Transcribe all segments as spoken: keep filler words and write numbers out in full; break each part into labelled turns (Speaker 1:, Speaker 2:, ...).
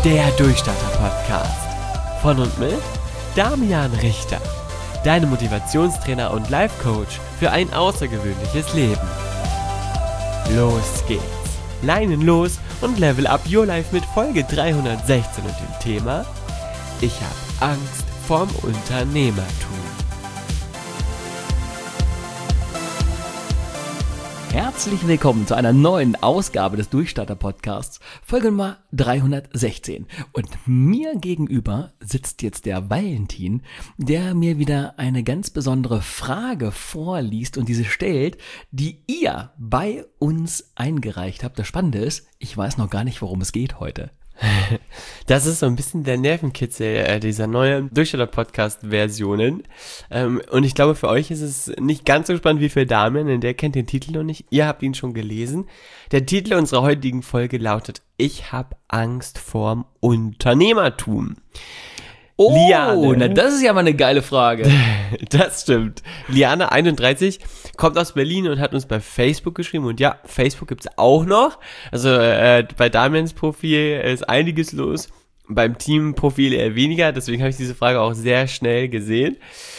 Speaker 1: Der Durchstarter-Podcast. Von und mit Damian Richter. Deine Motivationstrainer und Life-Coach für ein außergewöhnliches Leben. Los geht's. Leinen los und level up your life mit Folge dreihundertsechzehn und dem Thema: Ich hab Angst vorm Unternehmertum.
Speaker 2: Herzlich willkommen zu einer neuen Ausgabe des Durchstarter-Podcasts, Folge Nummer dreihundertsechzehn. Und mir gegenüber sitzt jetzt der Valentin, der mir wieder eine ganz besondere Frage vorliest und diese stellt, die ihr bei uns eingereicht habt. Das Spannende ist, ich weiß noch gar nicht, worum es geht heute.
Speaker 1: Das ist so ein bisschen der Nervenkitzel äh, dieser neuen Durchstarter-Podcast-Versionen. Ähm, und ich glaube, für euch ist es nicht ganz so spannend wie für Damian, denn der kennt den Titel noch nicht. Ihr habt ihn schon gelesen. Der Titel unserer heutigen Folge lautet: Ich hab Angst vorm Unternehmertum.
Speaker 2: Oh,
Speaker 1: Liane.
Speaker 2: Na das ist ja mal eine geile Frage.
Speaker 1: Das stimmt. Liane einunddreißig kommt aus Berlin und hat uns bei Facebook geschrieben. Und ja, Facebook gibt's auch noch. Also äh, bei Damians Profil ist einiges los. Beim Teamprofil eher weniger. Deswegen habe ich diese Frage auch sehr schnell gesehen.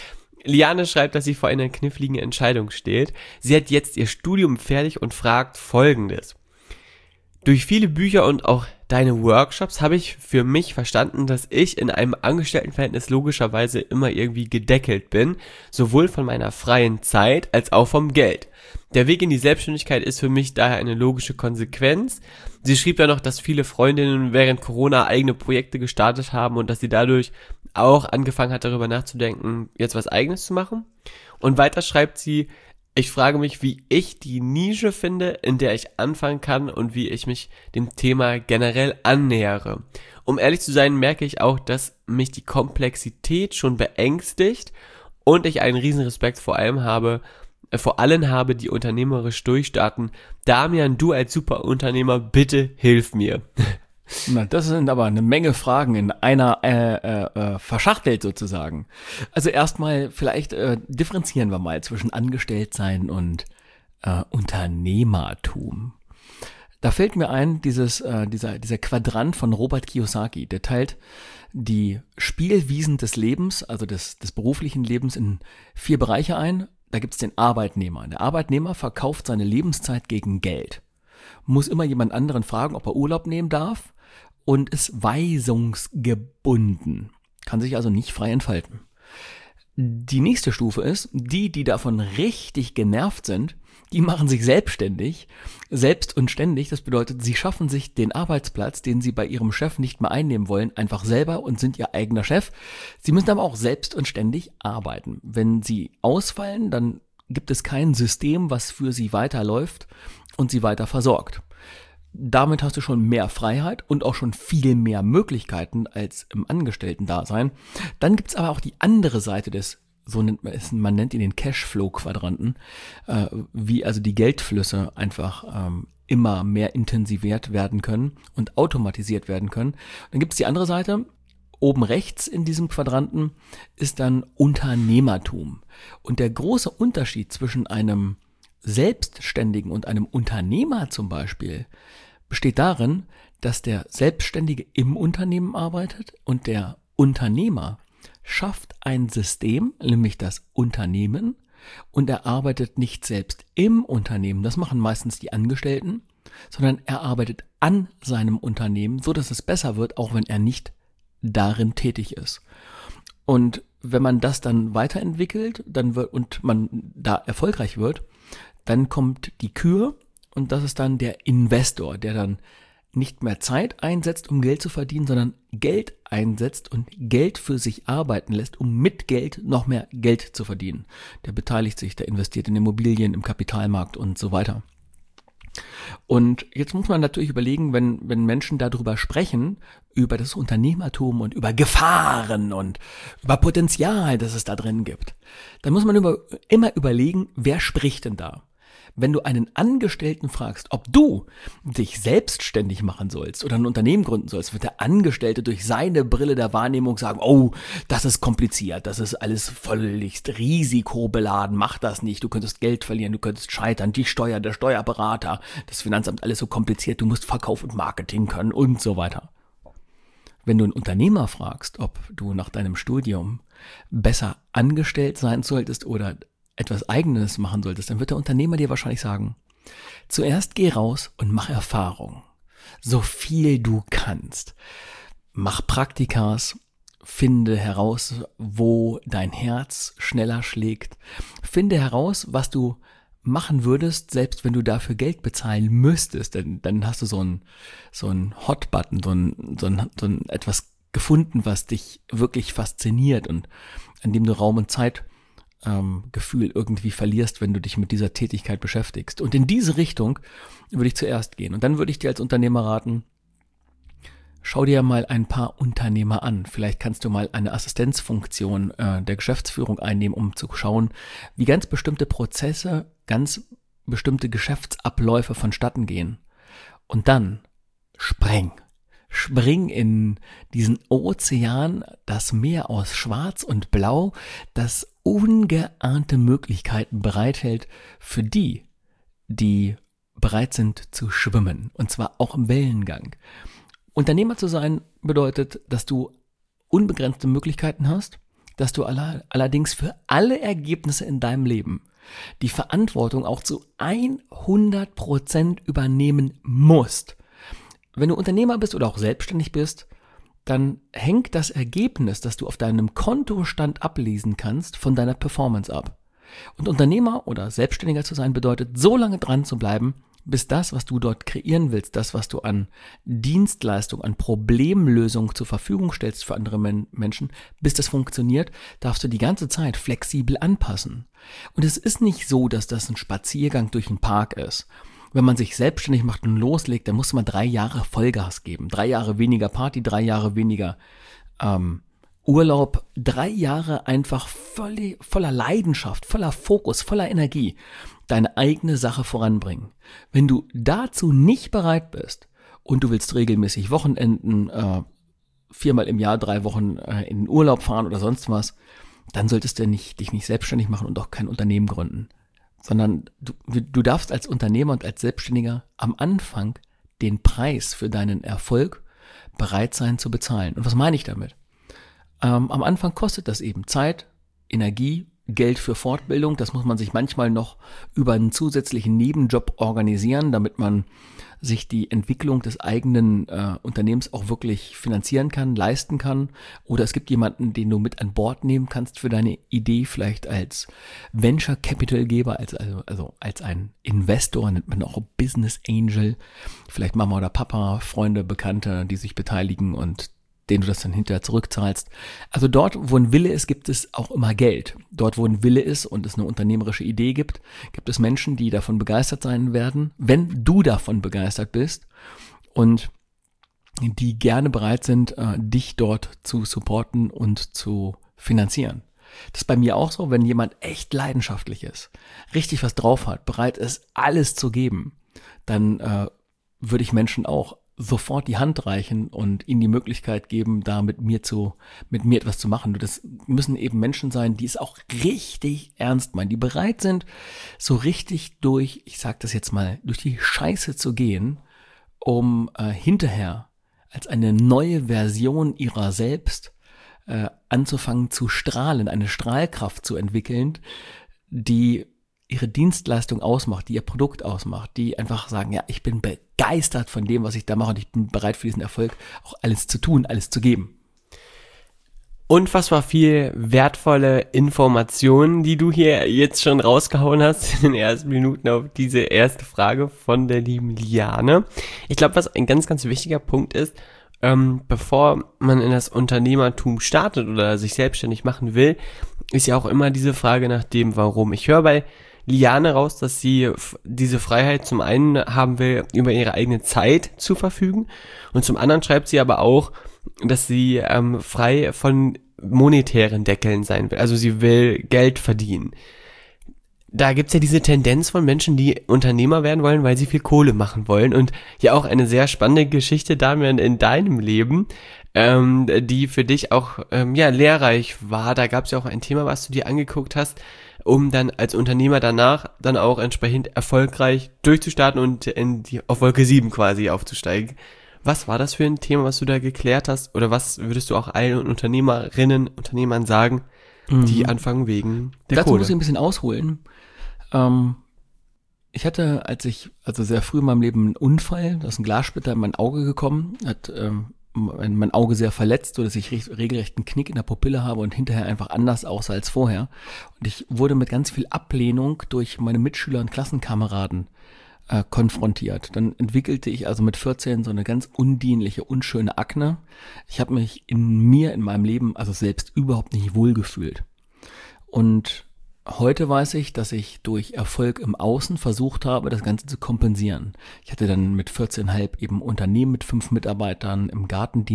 Speaker 1: Liane schreibt, dass sie vor einer kniffligen Entscheidung steht. Sie hat jetzt ihr Studium fertig und fragt Folgendes: Durch viele Bücher und auch deine Workshops habe ich für mich verstanden, dass ich in einem Angestelltenverhältnis logischerweise immer irgendwie gedeckelt bin, sowohl von meiner freien Zeit als auch vom Geld. Der Weg in die Selbstständigkeit ist für mich daher eine logische Konsequenz. Sie schrieb ja noch, dass viele Freundinnen während Corona eigene Projekte gestartet haben und dass sie dadurch auch angefangen hat, darüber nachzudenken, jetzt was Eigenes zu machen. Und weiter schreibt sie: Ich frage mich, wie ich die Nische finde, in der ich anfangen kann und wie ich mich dem Thema generell annähere. Um ehrlich zu sein, merke ich auch, dass mich die Komplexität schon beängstigt und ich einen riesen Respekt vor allem habe, äh, vor allen habe, die unternehmerisch durchstarten. Damian, du als Superunternehmer, bitte hilf mir.
Speaker 2: Na, das sind aber eine Menge Fragen in einer äh, äh, äh, verschachtelt sozusagen. Also erstmal vielleicht äh, differenzieren wir mal zwischen Angestelltsein und äh, Unternehmertum. Da fällt mir ein, dieses äh, dieser dieser Quadrant von Robert Kiyosaki, der teilt die Spielwiesen des Lebens, also des des beruflichen Lebens, in vier Bereiche ein. Da gibt's den Arbeitnehmer. Der Arbeitnehmer verkauft seine Lebenszeit gegen Geld. Muss immer jemand anderen fragen, ob er Urlaub nehmen darf, und ist weisungsgebunden, kann sich also nicht frei entfalten. Die nächste Stufe ist, die, die davon richtig genervt sind, die machen sich selbstständig, selbst und ständig. Das bedeutet, sie schaffen sich den Arbeitsplatz, den sie bei ihrem Chef nicht mehr einnehmen wollen, einfach selber und sind ihr eigener Chef. Sie müssen aber auch selbst und ständig arbeiten. Wenn sie ausfallen, dann gibt es kein System, was für sie weiterläuft und sie weiter versorgt. Damit hast du schon mehr Freiheit und auch schon viel mehr Möglichkeiten als im Angestellten-Dasein. Dann gibt's aber auch die andere Seite des, so nennt man es, man nennt ihn den Cashflow-Quadranten, äh, wie also die Geldflüsse einfach ähm, immer mehr intensiviert werden können und automatisiert werden können. Dann gibt's die andere Seite. Oben rechts in diesem Quadranten ist dann Unternehmertum. Und der große Unterschied zwischen einem Selbstständigen und einem Unternehmer zum Beispiel besteht darin, dass der Selbstständige im Unternehmen arbeitet und der Unternehmer schafft ein System, nämlich das Unternehmen, und er arbeitet nicht selbst im Unternehmen, das machen meistens die Angestellten, sondern er arbeitet an seinem Unternehmen, so dass es besser wird, auch wenn er nicht darin tätig ist. Und wenn man das dann weiterentwickelt, dann wird, und man da erfolgreich wird, dann kommt die Kür und das ist dann der Investor, der dann nicht mehr Zeit einsetzt, um Geld zu verdienen, sondern Geld einsetzt und Geld für sich arbeiten lässt, um mit Geld noch mehr Geld zu verdienen. Der beteiligt sich, der investiert in Immobilien, im Kapitalmarkt und so weiter. Und jetzt muss man natürlich überlegen, wenn, wenn Menschen darüber sprechen, über das Unternehmertum und über Gefahren und über Potenzial, das es da drin gibt, dann muss man über, immer überlegen, wer spricht denn da? Wenn du einen Angestellten fragst, ob du dich selbstständig machen sollst oder ein Unternehmen gründen sollst, wird der Angestellte durch seine Brille der Wahrnehmung sagen: Oh, das ist kompliziert, das ist alles völlig risikobeladen, mach das nicht, du könntest Geld verlieren, du könntest scheitern, die Steuer, der Steuerberater, das Finanzamt, alles so kompliziert, du musst Verkauf und Marketing können und so weiter. Wenn du einen Unternehmer fragst, ob du nach deinem Studium besser angestellt sein solltest oder etwas Eigenes machen solltest, dann wird der Unternehmer dir wahrscheinlich sagen, zuerst geh raus und mach Erfahrung. So viel du kannst. Mach Praktikas, finde heraus, wo dein Herz schneller schlägt. Finde heraus, was du machen würdest, selbst wenn du dafür Geld bezahlen müsstest, denn dann hast du so ein so ein Hot-Button, so ein, so ein, so ein etwas gefunden, was dich wirklich fasziniert und an dem du Raum und Zeit ähm, Gefühl irgendwie verlierst, wenn du dich mit dieser Tätigkeit beschäftigst. Und in diese Richtung würde ich zuerst gehen. Und dann würde ich dir als Unternehmer raten, schau dir mal ein paar Unternehmer an. Vielleicht kannst du mal eine Assistenzfunktion äh, der Geschäftsführung einnehmen, um zu schauen, wie ganz bestimmte Prozesse, ganz bestimmte Geschäftsabläufe vonstatten gehen. Und dann spring. Spring in diesen Ozean, das Meer aus Schwarz und Blau, das ungeahnte Möglichkeiten bereithält für die, die bereit sind zu schwimmen. Und zwar auch im Wellengang. Unternehmer zu sein bedeutet, dass du unbegrenzte Möglichkeiten hast, dass du aller, allerdings für alle Ergebnisse in deinem Leben die Verantwortung auch zu hundert Prozent übernehmen musst. Wenn du Unternehmer bist oder auch selbstständig bist, dann hängt das Ergebnis, das du auf deinem Kontostand ablesen kannst, von deiner Performance ab. Und Unternehmer oder Selbstständiger zu sein bedeutet, so lange dran zu bleiben, bis das, was du dort kreieren willst, das, was du an Dienstleistung, an Problemlösung zur Verfügung stellst für andere Men- Menschen, bis das funktioniert, darfst du die ganze Zeit flexibel anpassen. Und es ist nicht so, dass das ein Spaziergang durch den Park ist. Wenn man sich selbstständig macht und loslegt, dann muss man drei Jahre Vollgas geben. Drei Jahre weniger Party, drei Jahre weniger ähm, Urlaub, drei Jahre einfach voll, voller Leidenschaft, voller Fokus, voller Energie deine eigene Sache voranbringen. Wenn du dazu nicht bereit bist und du willst regelmäßig Wochenenden, äh, viermal im Jahr, drei Wochen äh, in den Urlaub fahren oder sonst was, dann solltest du nicht, dich nicht selbstständig machen und auch kein Unternehmen gründen. Sondern du, du darfst als Unternehmer und als Selbstständiger am Anfang den Preis für deinen Erfolg bereit sein zu bezahlen. Und was meine ich damit? Ähm, am Anfang kostet das eben Zeit, Energie, Geld für Fortbildung. Das muss man sich manchmal noch über einen zusätzlichen Nebenjob organisieren, damit man sich die Entwicklung des eigenen äh, Unternehmens auch wirklich finanzieren kann, leisten kann. Oder es gibt jemanden, den du mit an Bord nehmen kannst für deine Idee, vielleicht als Venture Capital Geber, als, also, also als ein Investor, nennt man auch Business Angel. Vielleicht Mama oder Papa, Freunde, Bekannte, die sich beteiligen und den du das dann hinterher zurückzahlst. Also dort, wo ein Wille ist, gibt es auch immer Geld. Dort, wo ein Wille ist und es eine unternehmerische Idee gibt, gibt es Menschen, die davon begeistert sein werden, wenn du davon begeistert bist und die gerne bereit sind, dich dort zu supporten und zu finanzieren. Das ist bei mir auch so, wenn jemand echt leidenschaftlich ist, richtig was drauf hat, bereit ist, alles zu geben, dann äh, würde ich Menschen auch sofort die Hand reichen und ihnen die Möglichkeit geben, da mit mir zu, mit mir etwas zu machen. Das müssen eben Menschen sein, die es auch richtig ernst meinen, die bereit sind, so richtig durch, ich sag das jetzt mal, durch die Scheiße zu gehen, um äh, hinterher als eine neue Version ihrer selbst äh, anzufangen zu strahlen, eine Strahlkraft zu entwickeln, die ihre Dienstleistung ausmacht, die ihr Produkt ausmacht, die einfach sagen, ja, ich bin begeistert von dem, was ich da mache und ich bin bereit für diesen Erfolg auch alles zu tun, alles zu geben.
Speaker 1: Unfassbar viel wertvolle Informationen, die du hier jetzt schon rausgehauen hast in den ersten Minuten auf diese erste Frage von der lieben Liane. Ich glaube, was ein ganz, ganz wichtiger Punkt ist, ähm, bevor man in das Unternehmertum startet oder sich selbstständig machen will, ist ja auch immer diese Frage nach dem Warum. Ich höre bei Liane raus, dass sie f- diese Freiheit zum einen haben will, über ihre eigene Zeit zu verfügen, und zum anderen schreibt sie aber auch, dass sie ähm, frei von monetären Deckeln sein will. Also sie will Geld verdienen. Da gibt's ja diese Tendenz von Menschen, die Unternehmer werden wollen, weil sie viel Kohle machen wollen, und ja auch eine sehr spannende Geschichte, Damian, in deinem Leben, ähm, die für dich auch ähm, ja lehrreich war. Da gab's ja auch ein Thema, was du dir angeguckt hast, um dann als Unternehmer danach dann auch entsprechend erfolgreich durchzustarten und in die, auf Wolke sieben quasi aufzusteigen. Was war das für ein Thema, was du da geklärt hast? Oder was würdest du auch allen Unternehmerinnen, Unternehmern sagen, die
Speaker 2: Mhm.
Speaker 1: anfangen wegen der
Speaker 2: Dazu
Speaker 1: Kohle?
Speaker 2: muss ich ein bisschen ausholen. Ähm, ich hatte, als ich, also sehr früh in meinem Leben einen Unfall, da ist ein Glassplitter in mein Auge gekommen, hat ähm, mein, mein Auge sehr verletzt, sodass ich re- regelrecht einen Knick in der Pupille habe und hinterher einfach anders aussah als vorher. Und ich wurde mit ganz viel Ablehnung durch meine Mitschüler und Klassenkameraden äh, konfrontiert. Dann entwickelte ich also mit vierzehn so eine ganz undienliche, unschöne Akne. Ich habe mich in mir, in meinem Leben, also selbst überhaupt nicht wohlgefühlt. Und heute weiß ich, dass ich durch Erfolg im Außen versucht habe, das Ganze zu kompensieren. Ich hatte dann mit vierzehn Komma fünf eben Unternehmen mit fünf Mitarbeitern im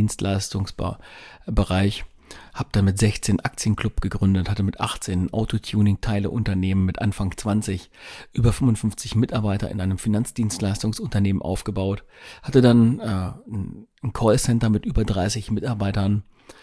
Speaker 2: Gartendienstleistungsbereich, habe dann mit sechzehn Aktienclub gegründet, hatte mit achtzehn ein Autotuning-Teile-Unternehmen, mit Anfang zwanzig über fünfundfünfzig Mitarbeiter in einem Finanzdienstleistungsunternehmen aufgebaut, hatte dann äh, ein Callcenter mit über dreißig Mitarbeitern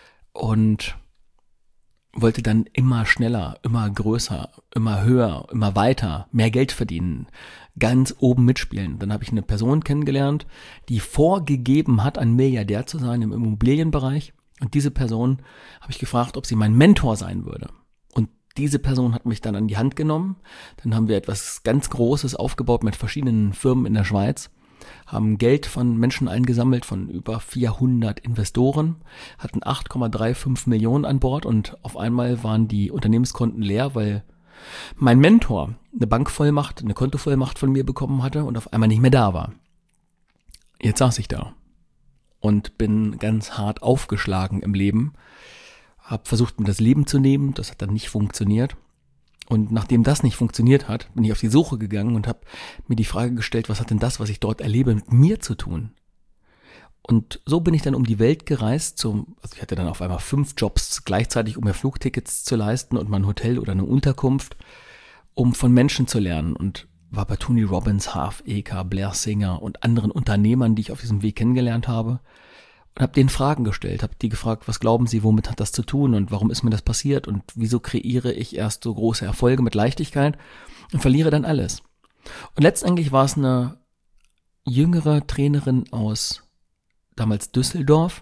Speaker 2: und wollte dann immer schneller, immer größer, immer höher, immer weiter, mehr Geld verdienen, ganz oben mitspielen. Dann habe ich eine Person kennengelernt, die vorgegeben hat, ein Milliardär zu sein im Immobilienbereich. Und diese Person habe ich gefragt, ob sie mein Mentor sein würde. Und diese Person hat mich dann an die Hand genommen. Dann haben wir etwas ganz Großes aufgebaut mit verschiedenen Firmen in der Schweiz, haben Geld von Menschen eingesammelt, von über vierhundert Investoren, hatten acht Komma fünfunddreißig Millionen an Bord und auf einmal waren die Unternehmenskonten leer, weil mein Mentor eine Bankvollmacht, eine Kontovollmacht von mir bekommen hatte und auf einmal nicht mehr da war. Jetzt saß ich da und bin ganz hart aufgeschlagen im Leben, habe versucht, mir das Leben zu nehmen, das hat dann nicht funktioniert. Und nachdem das nicht funktioniert hat, bin ich auf die Suche gegangen und habe mir die Frage gestellt, was hat denn das, was ich dort erlebe, mit mir zu tun? Und so bin ich dann um die Welt gereist, zum, also ich hatte dann auf einmal fünf Jobs gleichzeitig, um mir Flugtickets zu leisten und mein Hotel oder eine Unterkunft, um von Menschen zu lernen, und war bei Tony Robbins, Harv Eker, Blair Singer und anderen Unternehmern, die ich auf diesem Weg kennengelernt habe, und habe denen Fragen gestellt, habe die gefragt, was glauben sie, womit hat das zu tun und warum ist mir das passiert und wieso kreiere ich erst so große Erfolge mit Leichtigkeit und verliere dann alles. Und letztendlich war es eine jüngere Trainerin aus damals Düsseldorf,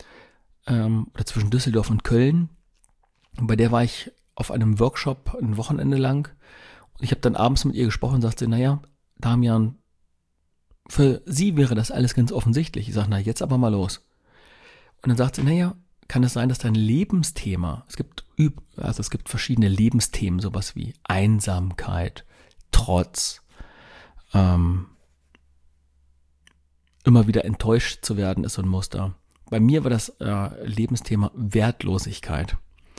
Speaker 2: ähm, oder zwischen Düsseldorf und Köln, und bei der war ich auf einem Workshop ein Wochenende lang und ich habe dann abends mit ihr gesprochen und sagte, naja, Damian, für sie wäre das alles ganz offensichtlich. Ich sage, na jetzt aber mal los. Und dann sagt sie, naja, kann es sein, dass dein Lebensthema, es gibt, also es gibt verschiedene Lebensthemen, sowas wie Einsamkeit, Trotz, ähm, immer wieder enttäuscht zu werden, ist so ein Muster. Bei mir war das äh, Lebensthema Wertlosigkeit.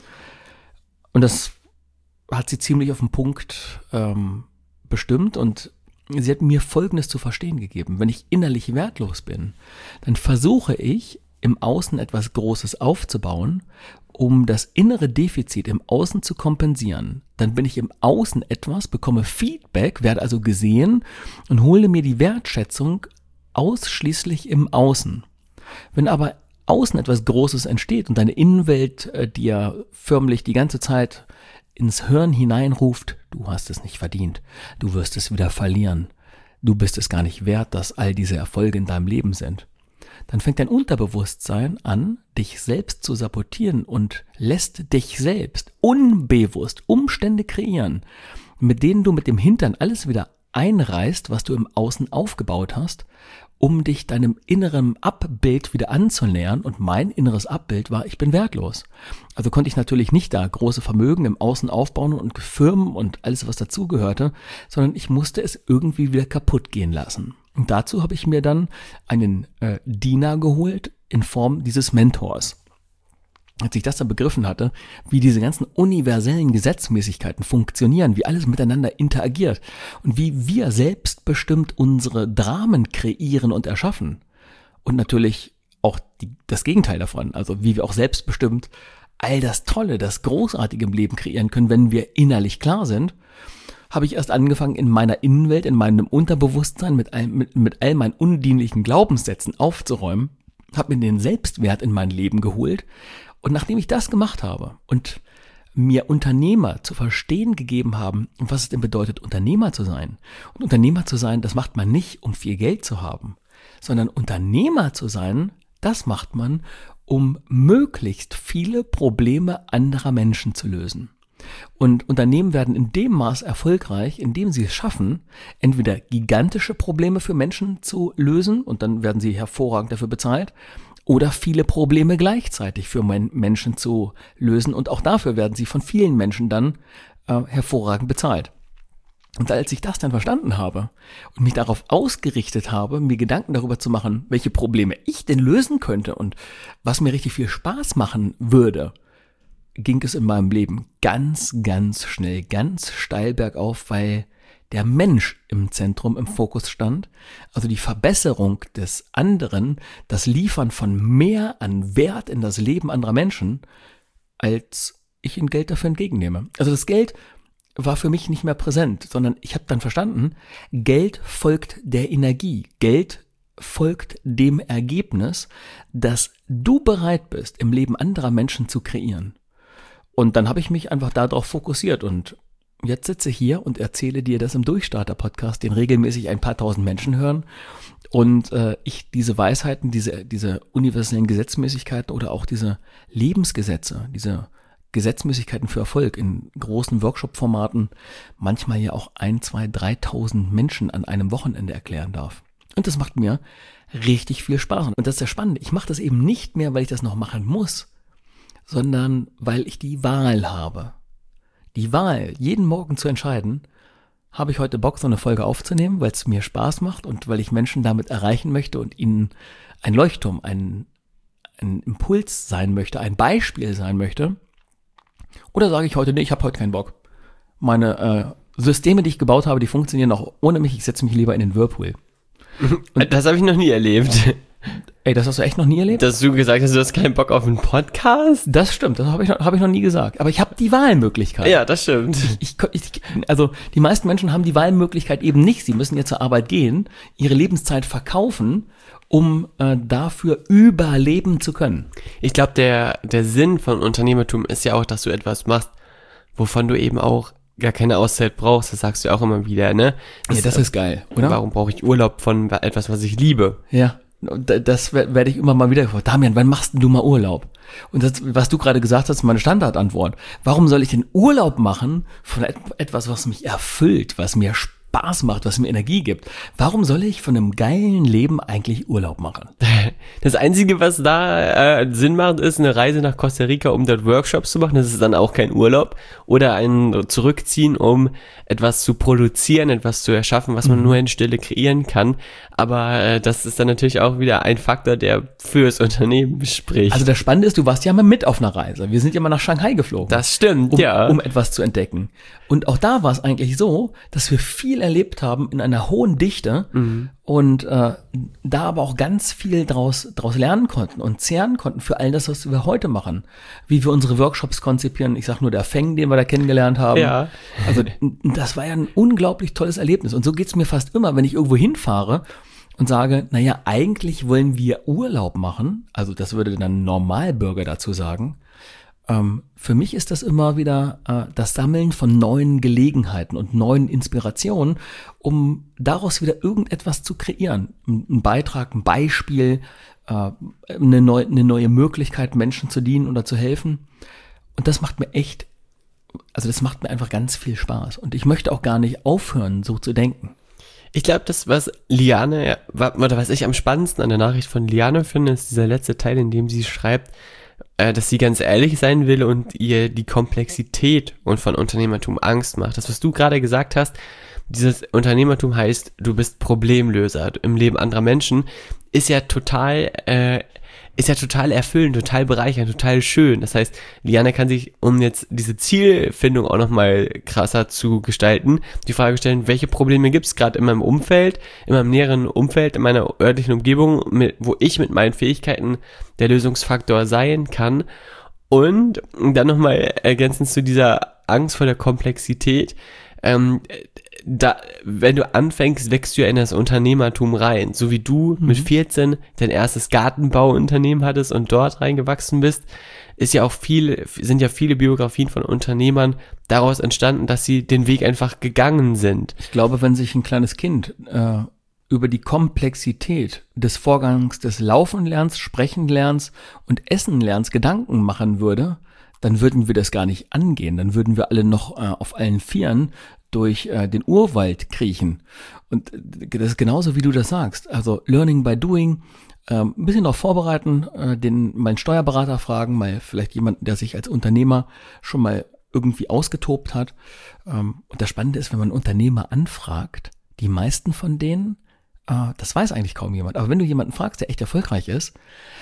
Speaker 2: Und das hat sie ziemlich auf den Punkt ähm, bestimmt, und sie hat mir Folgendes zu verstehen gegeben: Wenn ich innerlich wertlos bin, dann versuche ich, im Außen etwas Großes aufzubauen, um das innere Defizit im Außen zu kompensieren. Dann bin ich im Außen etwas, bekomme Feedback, werde also gesehen und hole mir die Wertschätzung ausschließlich im Außen. Wenn aber außen etwas Großes entsteht und deine Innenwelt äh, dir förmlich die ganze Zeit ins Hirn hineinruft, du hast es nicht verdient, du wirst es wieder verlieren, du bist es gar nicht wert, dass all diese Erfolge in deinem Leben sind, dann fängt dein Unterbewusstsein an, dich selbst zu sabotieren und lässt dich selbst unbewusst Umstände kreieren, mit denen du mit dem Hintern alles wieder einreißt, was du im Außen aufgebaut hast, um dich deinem inneren Abbild wieder anzunähern. Und mein inneres Abbild war, ich bin wertlos. Also konnte ich natürlich nicht da große Vermögen im Außen aufbauen und Firmen und alles, was dazugehörte, sondern ich musste es irgendwie wieder kaputt gehen lassen. Und dazu habe ich mir dann einen äh, Diener geholt in Form dieses Mentors. Als ich das dann begriffen hatte, wie diese ganzen universellen Gesetzmäßigkeiten funktionieren, wie alles miteinander interagiert und wie wir selbstbestimmt unsere Dramen kreieren und erschaffen, und natürlich auch die, das Gegenteil davon, also wie wir auch selbstbestimmt all das Tolle, das Großartige im Leben kreieren können, wenn wir innerlich klar sind, habe ich erst angefangen, in meiner Innenwelt, in meinem Unterbewusstsein mit all, mit, mit all meinen undienlichen Glaubenssätzen aufzuräumen, habe mir den Selbstwert in mein Leben geholt. Und nachdem ich das gemacht habe und mir Unternehmer zu verstehen gegeben haben, was es denn bedeutet, Unternehmer zu sein. Und Unternehmer zu sein, das macht man nicht, um viel Geld zu haben, sondern Unternehmer zu sein, das macht man, um möglichst viele Probleme anderer Menschen zu lösen. Und Unternehmen werden in dem Maß erfolgreich, indem sie es schaffen, entweder gigantische Probleme für Menschen zu lösen und dann werden sie hervorragend dafür bezahlt, oder viele Probleme gleichzeitig für Menschen zu lösen und auch dafür werden sie von vielen Menschen dann äh, hervorragend bezahlt. Und als ich das dann verstanden habe und mich darauf ausgerichtet habe, mir Gedanken darüber zu machen, welche Probleme ich denn lösen könnte und was mir richtig viel Spaß machen würde, ging es in meinem Leben ganz, ganz schnell, ganz steil bergauf, weil der Mensch im Zentrum, im Fokus stand. Also die Verbesserung des anderen, das Liefern von mehr an Wert in das Leben anderer Menschen, als ich in Geld dafür entgegennehme. Also das Geld war für mich nicht mehr präsent, sondern ich habe dann verstanden, Geld folgt der Energie. Geld folgt dem Ergebnis, dass du bereit bist, im Leben anderer Menschen zu kreieren. Und dann habe ich mich einfach darauf fokussiert und jetzt sitze ich hier und erzähle dir das im Durchstarter-Podcast, den regelmäßig ein paar tausend Menschen hören und äh, ich diese Weisheiten, diese, diese universellen Gesetzmäßigkeiten oder auch diese Lebensgesetze, diese Gesetzmäßigkeiten für Erfolg in großen Workshop-Formaten manchmal ja auch ein, zwei, dreitausend Menschen an einem Wochenende erklären darf. Und das macht mir richtig viel Spaß. Und das ist das Spannende. Ich mache das eben nicht mehr, weil ich das noch machen muss, sondern weil ich die Wahl habe. Die Wahl, jeden Morgen zu entscheiden, habe ich heute Bock, so eine Folge aufzunehmen, weil es mir Spaß macht und weil ich Menschen damit erreichen möchte und ihnen ein Leuchtturm, ein, ein Impuls sein möchte, ein Beispiel sein möchte. Oder sage ich heute, nee, ich habe heute keinen Bock. Meine äh, Systeme, die ich gebaut habe, die funktionieren auch ohne mich. Ich setze mich lieber in den Whirlpool.
Speaker 1: Und das habe ich noch nie erlebt.
Speaker 2: Ey, das hast du echt noch nie erlebt?
Speaker 1: Dass du gesagt hast, du hast keinen Bock auf einen Podcast?
Speaker 2: Das stimmt, das habe ich, noch- hab ich noch nie gesagt. Aber ich habe die Wahlmöglichkeit.
Speaker 1: Ja, das stimmt.
Speaker 2: Ich, ich, also die meisten Menschen haben die Wahlmöglichkeit eben nicht. Sie müssen ja zur Arbeit gehen, ihre Lebenszeit verkaufen, um äh, dafür überleben zu können.
Speaker 1: Ich glaube, der, der Sinn von Unternehmertum ist ja auch, dass du etwas machst, wovon du eben auch gar keine Auszeit brauchst. Das sagst du auch immer wieder, ne?
Speaker 2: Ja, das ist geil, oder?
Speaker 1: Warum brauche ich Urlaub von etwas, was ich liebe?
Speaker 2: Ja, und da- das wer- werde ich immer mal wieder gefragt. Damian, wann machst denn du mal Urlaub? Und das, was du gerade gesagt hast, ist meine Standardantwort. Warum soll ich denn Urlaub machen von et- etwas, was mich erfüllt, was mir Spaß macht, was mir Energie gibt? Warum soll ich von einem geilen Leben eigentlich Urlaub machen?
Speaker 1: Das Einzige, was da äh, Sinn macht, ist eine Reise nach Costa Rica, um dort Workshops zu machen. Das ist dann auch kein Urlaub. Oder ein Zurückziehen, um etwas zu produzieren, etwas zu erschaffen, was man nur in Stille kreieren kann. Aber äh, das ist dann natürlich auch wieder ein Faktor, der fürs Unternehmen spricht.
Speaker 2: Also das Spannende ist, du warst ja mal mit auf einer Reise. Wir sind ja mal nach Shanghai geflogen.
Speaker 1: das stimmt,
Speaker 2: um,
Speaker 1: ja.
Speaker 2: um etwas zu entdecken. Und auch da war es eigentlich so, dass wir viel erlebt haben in einer hohen Dichte und äh, da aber auch ganz viel draus, draus lernen konnten und zehren konnten für all das, was wir heute machen. Wie wir unsere Workshops konzipieren. Ich sag nur der Feng, den wir da kennengelernt haben.
Speaker 1: Ja.
Speaker 2: Also das war ja ein unglaublich tolles Erlebnis. Und so geht's mir fast immer, wenn ich irgendwo hinfahre und sage, naja, eigentlich wollen wir Urlaub machen. Also das würde dann ein Normalbürger dazu sagen. Ähm, für mich ist das immer wieder äh, das Sammeln von neuen Gelegenheiten und neuen Inspirationen, um daraus wieder irgendetwas zu kreieren. Ein, ein Beitrag, ein Beispiel, äh, eine, neu, eine neue Möglichkeit, Menschen zu dienen oder zu helfen. Und das macht mir echt, also das macht mir einfach ganz viel Spaß. Und ich möchte auch gar nicht aufhören, so zu denken.
Speaker 1: Ich glaube, das, was Liane, oder was ich am spannendsten an der Nachricht von Liane finde, ist dieser letzte Teil, in dem sie schreibt, äh, dass sie ganz ehrlich sein will und ihr die Komplexität und von Unternehmertum Angst macht. Das, was du gerade gesagt hast, dieses Unternehmertum heißt, du bist Problemlöser im Leben anderer Menschen, ist ja total, äh, ist ja total erfüllend, total bereichernd, total schön. Das heißt, Liane kann sich, um jetzt diese Zielfindung auch nochmal krasser zu gestalten, die Frage stellen, welche Probleme gibt es gerade in meinem Umfeld, in meinem näheren Umfeld, in meiner örtlichen Umgebung, mit, wo ich mit meinen Fähigkeiten der Lösungsfaktor sein kann. Und dann nochmal ergänzend zu dieser Angst vor der Komplexität, ähm, da, wenn du anfängst, wächst du ja in das Unternehmertum rein. So wie du mhm. mit vierzehn dein erstes Gartenbauunternehmen hattest und dort reingewachsen bist, ist ja auch viel, sind ja viele Biografien von Unternehmern daraus entstanden, dass sie den Weg einfach gegangen sind.
Speaker 2: Ich glaube, wenn sich ein kleines Kind äh, über die Komplexität des Vorgangs des Laufenlernens, Sprechenlernens und Essenlernens Gedanken machen würde, dann würden wir das gar nicht angehen. Dann würden wir alle noch äh, auf allen Vieren durch äh, den Urwald kriechen. Und das ist genauso, wie du das sagst. Also Learning by Doing, äh, ein bisschen darauf vorbereiten, äh, den meinen Steuerberater fragen, mal vielleicht jemanden, der sich als Unternehmer schon mal irgendwie ausgetobt hat. Ähm, und das Spannende ist, wenn man Unternehmer anfragt, die meisten von denen, äh, das weiß eigentlich kaum jemand, aber wenn du jemanden fragst, der echt erfolgreich ist,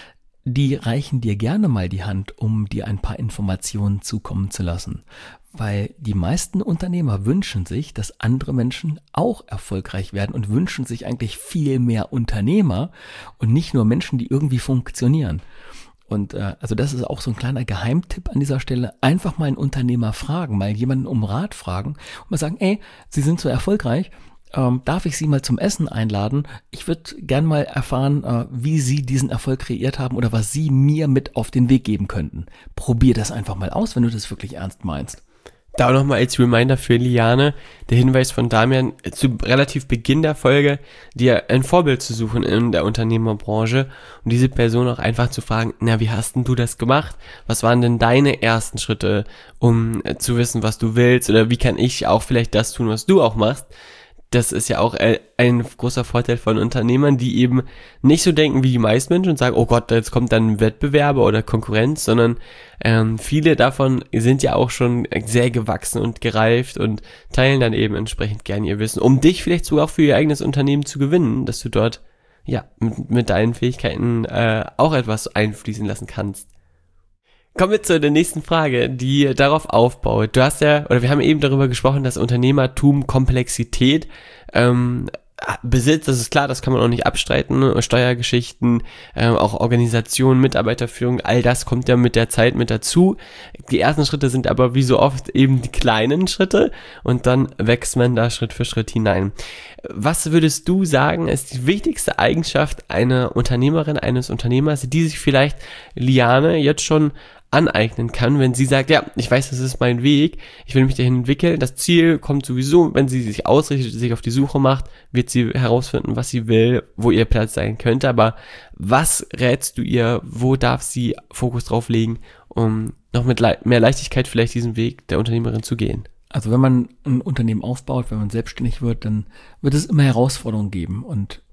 Speaker 2: die reichen dir gerne mal die Hand, um dir ein paar Informationen zukommen zu lassen. Weil die meisten Unternehmer wünschen sich, dass andere Menschen auch erfolgreich werden und wünschen sich eigentlich viel mehr Unternehmer und nicht nur Menschen, die irgendwie funktionieren. Und äh, also das ist auch so ein kleiner Geheimtipp an dieser Stelle. Einfach mal einen Unternehmer fragen, mal jemanden um Rat fragen und mal sagen, ey, Sie sind so erfolgreich, Ähm, darf ich Sie mal zum Essen einladen? Ich würde gern mal erfahren, äh, wie Sie diesen Erfolg kreiert haben oder was Sie mir mit auf den Weg geben könnten. Probier das einfach mal aus, wenn du das wirklich ernst meinst.
Speaker 1: Da auch nochmal als Reminder für Liane, der Hinweis von Damian zu relativ Beginn der Folge, dir ein Vorbild zu suchen in der Unternehmerbranche und diese Person auch einfach zu fragen, na, wie hast denn du das gemacht? Was waren denn deine ersten Schritte, um zu wissen, was du willst? Oder wie kann ich auch vielleicht das tun, was du auch machst? Das ist ja auch ein großer Vorteil von Unternehmern, die eben nicht so denken wie die meisten Menschen und sagen, oh Gott, jetzt kommt dann Wettbewerber oder Konkurrenz, sondern ähm, viele davon sind ja auch schon sehr gewachsen und gereift und teilen dann eben entsprechend gern ihr Wissen, um dich vielleicht sogar auch für ihr eigenes Unternehmen zu gewinnen, dass du dort ja mit, mit deinen Fähigkeiten äh, auch etwas einfließen lassen kannst. Kommen wir zu der nächsten Frage, die darauf aufbaut. Du hast ja, oder wir haben eben darüber gesprochen, dass Unternehmertum Komplexität ähm, besitzt. Das ist klar, das kann man auch nicht abstreiten. Steuergeschichten, äh, auch Organisation, Mitarbeiterführung, all das kommt ja mit der Zeit mit dazu. Die ersten Schritte sind aber wie so oft eben die kleinen Schritte und dann wächst man da Schritt für Schritt hinein. Was würdest du sagen, ist die wichtigste Eigenschaft einer Unternehmerin, eines Unternehmers, die sich vielleicht Liane jetzt schon aneignen kann, wenn sie sagt, ja, ich weiß, das ist mein Weg, ich will mich dahin entwickeln, das Ziel kommt sowieso, wenn sie sich ausrichtet, sich auf die Suche macht, wird sie herausfinden, was sie will, wo ihr Platz sein könnte, aber was rätst du ihr, wo darf sie Fokus drauf legen, um noch mit le- mehr Leichtigkeit vielleicht diesen Weg der Unternehmerin zu gehen?
Speaker 2: Also wenn man ein Unternehmen aufbaut, wenn man selbstständig wird, dann wird es immer Herausforderungen geben und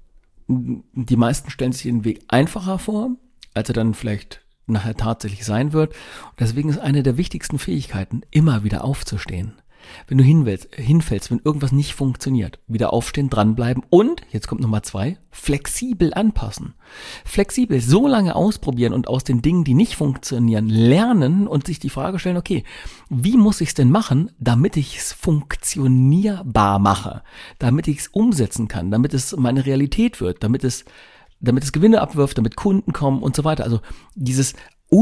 Speaker 2: die meisten stellen sich den Weg einfacher vor, als er dann vielleicht nachher tatsächlich sein wird. Und deswegen ist eine der wichtigsten Fähigkeiten, immer wieder aufzustehen. Wenn du hinfällst, hinfällst, wenn irgendwas nicht funktioniert, wieder aufstehen, dranbleiben und, jetzt kommt Nummer zwei, flexibel anpassen. Flexibel so lange ausprobieren und aus den Dingen, die nicht funktionieren, lernen und sich die Frage stellen, okay, wie muss ich es denn machen, damit ich es funktionierbar mache, damit ich es umsetzen kann, damit es meine Realität wird, damit es damit es Gewinne abwirft, damit Kunden kommen und so weiter. Also dieses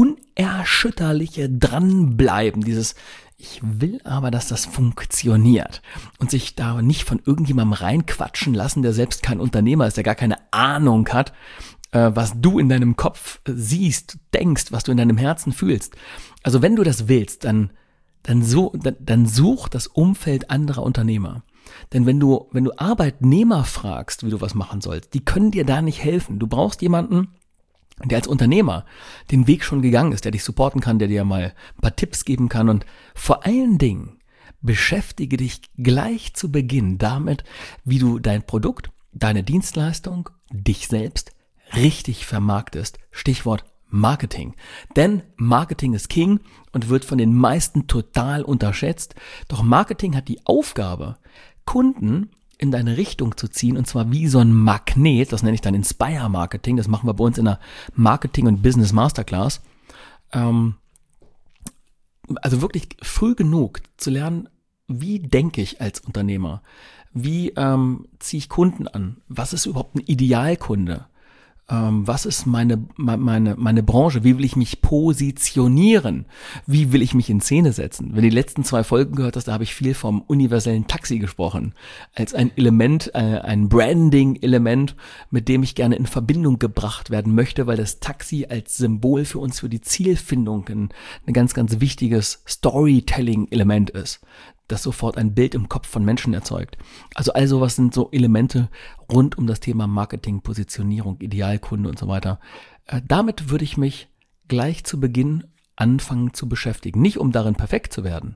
Speaker 2: unerschütterliche Dranbleiben, dieses ich will aber, dass das funktioniert und sich da nicht von irgendjemandem reinquatschen lassen, der selbst kein Unternehmer ist, der gar keine Ahnung hat, äh, was du in deinem Kopf siehst, denkst, was du in deinem Herzen fühlst. Also wenn du das willst, dann dann so dann, dann such das Umfeld anderer Unternehmer. Denn wenn du, wenn du Arbeitnehmer fragst, wie du was machen sollst, die können dir da nicht helfen. Du brauchst jemanden, der als Unternehmer den Weg schon gegangen ist, der dich supporten kann, der dir mal ein paar Tipps geben kann. Und vor allen Dingen beschäftige dich gleich zu Beginn damit, wie du dein Produkt, deine Dienstleistung, dich selbst richtig vermarktest. Stichwort Marketing. Denn Marketing ist King und wird von den meisten total unterschätzt. Doch Marketing hat die Aufgabe, Kunden in deine Richtung zu ziehen und zwar wie so ein Magnet, das nenne ich dann Inspire Marketing, das machen wir bei uns in der Marketing- und Business Masterclass. Ähm, also wirklich früh genug zu lernen, wie denke ich als Unternehmer, wie ähm, ziehe ich Kunden an, was ist überhaupt ein Idealkunde, ähm, was ist meine, meine, meine Branche, wie will ich mich positionieren, wie will ich mich in Szene setzen. Wenn du die letzten zwei Folgen gehört hast, da habe ich viel vom universellen Taxi gesprochen, als ein Element, äh, ein Branding-Element, mit dem ich gerne in Verbindung gebracht werden möchte, weil das Taxi als Symbol für uns, für die Zielfindung ein, ein ganz, ganz wichtiges Storytelling-Element ist. das sofort ein Bild im Kopf von Menschen erzeugt. Also all sowas sind so Elemente rund um das Thema Marketing, Positionierung, Idealkunde und so weiter. Äh, damit würde ich mich gleich zu Beginn anfangen zu beschäftigen. Nicht um darin perfekt zu werden,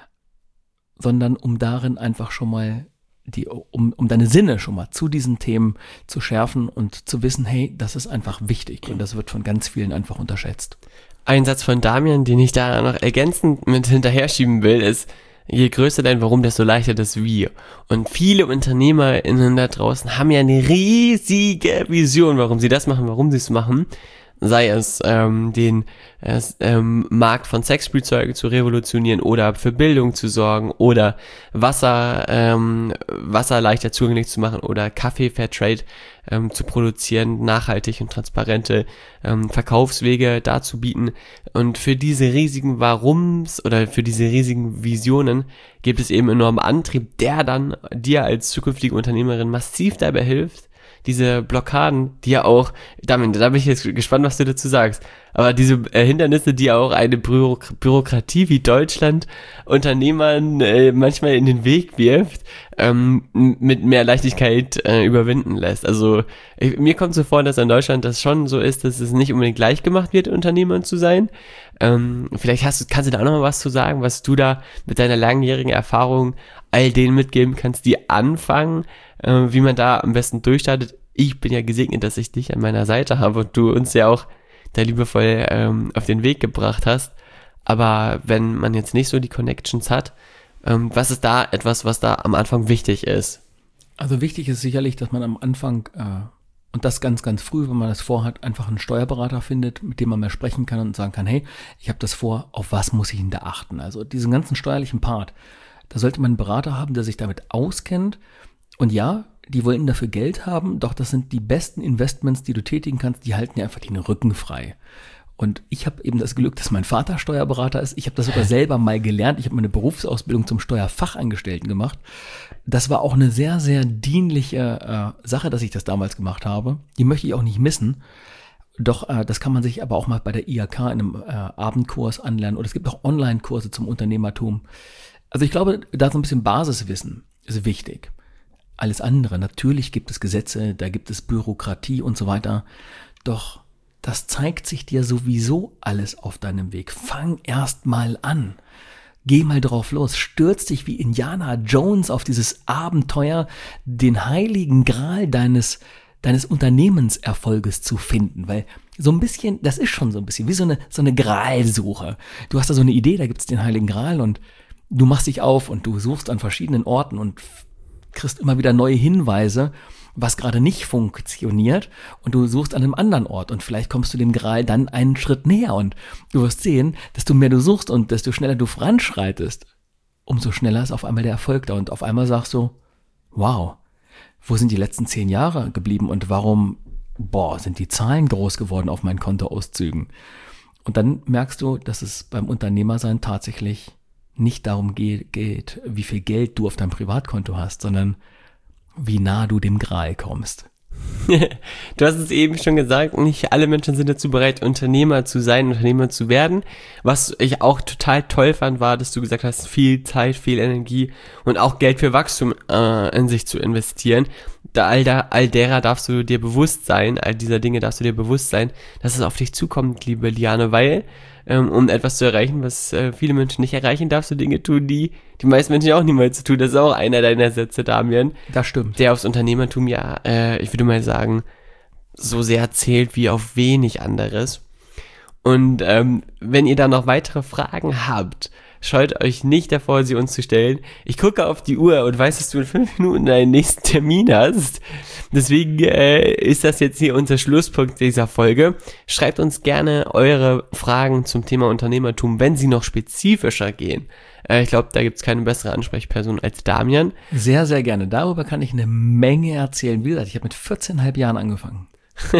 Speaker 2: sondern um darin einfach schon mal die, um, um deine Sinne schon mal zu diesen Themen zu schärfen und zu wissen, hey, das ist einfach wichtig und das wird von ganz vielen einfach unterschätzt.
Speaker 1: Ein Satz von Damian, den ich da noch ergänzend mit hinterher schieben will, ist, je größer dein Warum, desto leichter das Wie. Und viele UnternehmerInnen da draußen haben ja eine riesige Vision, warum sie das machen, warum sie es machen. Sei es ähm, den äh, ähm, Markt von Sexspielzeugen zu revolutionieren oder für Bildung zu sorgen oder Wasser ähm, Wasser leichter zugänglich zu machen oder Kaffee Fairtrade ähm, zu produzieren, nachhaltig und transparente ähm, Verkaufswege dazu bieten. Und für diese riesigen Warums oder für diese riesigen Visionen gibt es eben enormen Antrieb, der dann dir als zukünftige Unternehmerin massiv dabei hilft, diese Blockaden, die ja auch, damit, da bin ich jetzt gespannt, was du dazu sagst, aber diese äh, Hindernisse, die auch eine Büro- Bürokratie wie Deutschland Unternehmern äh, manchmal in den Weg wirft, ähm, mit mehr Leichtigkeit äh, überwinden lässt. Also ich, mir kommt so vor, dass in Deutschland das schon so ist, dass es nicht unbedingt gleich gemacht wird, Unternehmern zu sein. Ähm, vielleicht hast du, kannst du da auch noch mal was zu sagen, was du da mit deiner langjährigen Erfahrung all denen mitgeben kannst, die anfangen, äh, wie man da am besten durchstartet. Ich bin ja gesegnet, dass ich dich an meiner Seite habe und du uns ja auch da liebevoll ähm, auf den Weg gebracht hast. Aber wenn man jetzt nicht so die Connections hat, ähm, was ist da etwas, was da am Anfang wichtig ist?
Speaker 2: Also wichtig ist sicherlich, dass man am Anfang, äh, und das ganz, ganz früh, wenn man das vorhat, einfach einen Steuerberater findet, mit dem man mal sprechen kann und sagen kann, hey, ich habe das vor, auf was muss ich denn da achten? Also diesen ganzen steuerlichen Part, da sollte man einen Berater haben, der sich damit auskennt. Und ja, die wollen dafür Geld haben, doch das sind die besten Investments, die du tätigen kannst, die halten dir einfach den Rücken frei. Und ich habe eben das Glück, dass mein Vater Steuerberater ist. Ich habe das sogar selber mal gelernt. Ich habe meine Berufsausbildung zum Steuerfachangestellten gemacht. Das war auch eine sehr, sehr dienliche äh, Sache, dass ich das damals gemacht habe. Die möchte ich auch nicht missen. Doch äh, das kann man sich aber auch mal bei der I H K in einem äh, Abendkurs anlernen. Oder es gibt auch Online-Kurse zum Unternehmertum. Also ich glaube, da so ein bisschen Basiswissen ist wichtig. Alles andere, natürlich gibt es Gesetze, da gibt es Bürokratie und so weiter. Doch das zeigt sich dir sowieso alles auf deinem Weg. Fang erst mal an. Geh mal drauf los. Stürz dich wie Indiana Jones auf dieses Abenteuer, den heiligen Gral deines, deines Unternehmenserfolges zu finden. Weil so ein bisschen, das ist schon so ein bisschen wie so eine, so eine Gralsuche. Du hast da so eine Idee, da gibt's den heiligen Gral und du machst dich auf und du suchst an verschiedenen Orten und kriegst immer wieder neue Hinweise, was gerade nicht funktioniert und du suchst an einem anderen Ort und vielleicht kommst du dem Gral dann einen Schritt näher und du wirst sehen, desto mehr du suchst und desto schneller du voranschreitest, umso schneller ist auf einmal der Erfolg da und auf einmal sagst du, wow, wo sind die letzten zehn Jahre geblieben und warum, boah, sind die Zahlen groß geworden auf meinen Kontoauszügen? Und dann merkst du, dass es beim Unternehmersein tatsächlich nicht darum geht, geht, wie viel Geld du auf deinem Privatkonto hast, sondern wie nah du dem Gral kommst.
Speaker 1: Du hast es eben schon gesagt, nicht alle Menschen sind dazu bereit, Unternehmer zu sein, Unternehmer zu werden. Was ich auch total toll fand, war, dass du gesagt hast, viel Zeit, viel Energie und auch Geld für Wachstum äh, in sich zu investieren. Da all, da, all derer darfst du dir bewusst sein, all dieser Dinge darfst du dir bewusst sein, dass es auf dich zukommt, liebe Liane, weil ähm, um etwas zu erreichen, was äh, viele Menschen nicht erreichen, darfst du Dinge tun, die die meisten Menschen auch niemals tun. Das ist auch einer deiner Sätze, Damian.
Speaker 2: Das stimmt.
Speaker 1: Der aufs Unternehmertum ja, äh, ich würde mal sagen, so sehr zählt wie auf wenig anderes. Und ähm, wenn ihr da noch weitere Fragen habt, scheut euch nicht davor, sie uns zu stellen. Ich gucke auf die Uhr und weiß, dass du in fünf Minuten deinen nächsten Termin hast. Deswegen äh, ist das jetzt hier unser Schlusspunkt dieser Folge. Schreibt uns gerne eure Fragen zum Thema Unternehmertum, wenn sie noch spezifischer gehen. Äh, ich glaube, da gibt es keine bessere Ansprechperson als Damian.
Speaker 2: Sehr, sehr gerne. Darüber kann ich eine Menge erzählen. Wie gesagt, ich habe mit vierzehn Komma fünf Jahren angefangen.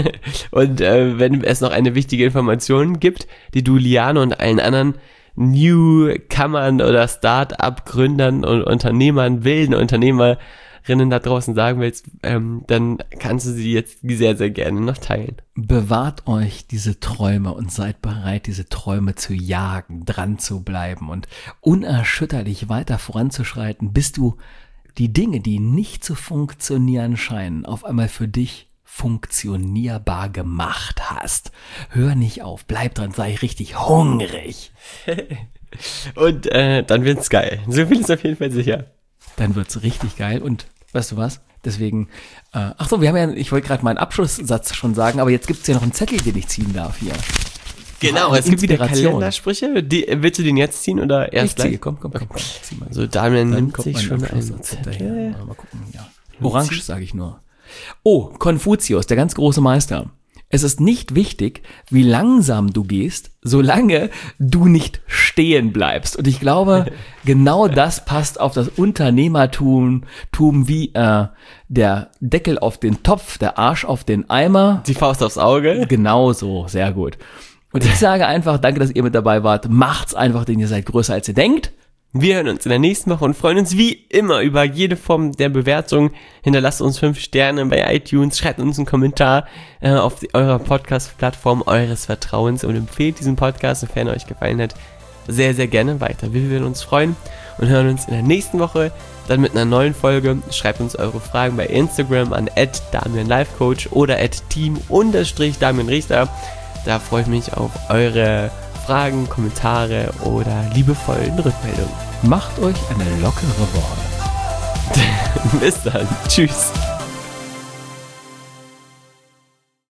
Speaker 1: Und äh, wenn es noch eine wichtige Information gibt, die du Liane und allen anderen Newcomern oder Start-up-Gründern und Unternehmern, wilden Unternehmer Hörerinnen da draußen sagen willst, ähm, dann kannst du sie jetzt sehr, sehr gerne noch teilen.
Speaker 2: Bewahrt euch diese Träume und seid bereit, diese Träume zu jagen, dran zu bleiben und unerschütterlich weiter voranzuschreiten, bis du die Dinge, die nicht zu funktionieren scheinen, auf einmal für dich funktionierbar gemacht hast. Hör nicht auf, bleib dran, sei richtig hungrig.
Speaker 1: Und äh, dann wird's geil. So viel ist auf jeden Fall sicher.
Speaker 2: Dann wird's richtig geil und weißt du was? Deswegen, äh, ach so, wir haben ja, ich wollte gerade meinen Abschlusssatz schon sagen, aber jetzt gibt's ja noch einen Zettel, den ich ziehen darf hier.
Speaker 1: Genau, es gibt wieder Kalendersprüche. Die, willst du den jetzt ziehen oder erst
Speaker 2: Ich ziehe,
Speaker 1: gleich?
Speaker 2: komm, komm, komm, komm. Zieh mal.
Speaker 1: So, Damian
Speaker 2: Dann
Speaker 1: nimmt
Speaker 2: kommt
Speaker 1: sich
Speaker 2: mein
Speaker 1: schon einen
Speaker 2: Abschlusssatz
Speaker 1: Zettel.
Speaker 2: hinterher. Mal gucken, ja. Orange sage ich nur. Oh, Konfuzius, der ganz große Meister. Es ist nicht wichtig, wie langsam du gehst, solange du nicht stehen bleibst. Und ich glaube, genau das passt auf das Unternehmertum Tum wie äh, der Deckel auf den Topf, der Arsch auf den Eimer.
Speaker 1: Die Faust aufs Auge.
Speaker 2: Genau so, sehr gut. Und ich sage einfach, danke, dass ihr mit dabei wart. Macht's einfach, denn ihr seid größer, als ihr denkt.
Speaker 1: Wir hören uns in der nächsten Woche und freuen uns wie immer über jede Form der Bewertung. Hinterlasst uns fünf Sterne bei iTunes, schreibt uns einen Kommentar äh, auf die, eurer Podcast-Plattform eures Vertrauens und empfehlt diesen Podcast, sofern er euch gefallen hat, sehr, sehr gerne weiter. Wir würden uns freuen und hören uns in der nächsten Woche dann mit einer neuen Folge. Schreibt uns eure Fragen bei Instagram an at damianlifecoach oder at team-damianrichter. Da freue ich mich auf eure Fragen, Kommentare oder liebevollen Rückmeldungen.
Speaker 2: Macht euch eine lockere Woche.
Speaker 1: Bis dann. Tschüss.